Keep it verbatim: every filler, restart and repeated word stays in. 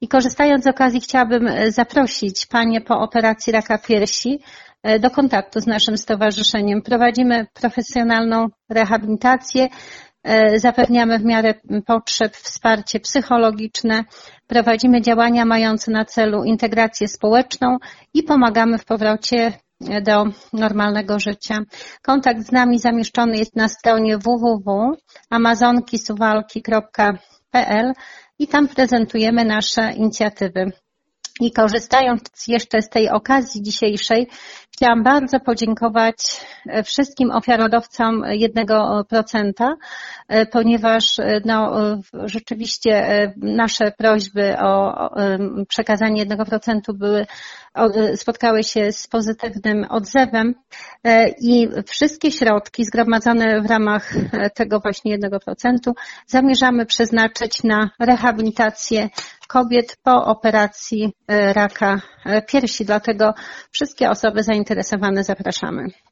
I korzystając z okazji chciałabym zaprosić Panie po operacji raka piersi do kontaktu z naszym stowarzyszeniem. Prowadzimy profesjonalną rehabilitację, zapewniamy w miarę potrzeb wsparcie psychologiczne, prowadzimy działania mające na celu integrację społeczną i pomagamy w powrocie do normalnego życia. Kontakt z nami zamieszczony jest na stronie w w w kropka amazonki suwałki kropka p l i tam prezentujemy nasze inicjatywy. I korzystając jeszcze z tej okazji dzisiejszej, chciałam bardzo podziękować wszystkim ofiarodawcom jednego procenta, ponieważ no, rzeczywiście nasze prośby o przekazanie jednego procenta były, spotkały się z pozytywnym odzewem i wszystkie środki zgromadzone w ramach tego właśnie jednego procenta zamierzamy przeznaczyć na rehabilitację kobiet po operacji raka piersi. Dlatego wszystkie osoby zainteresowane zapraszamy.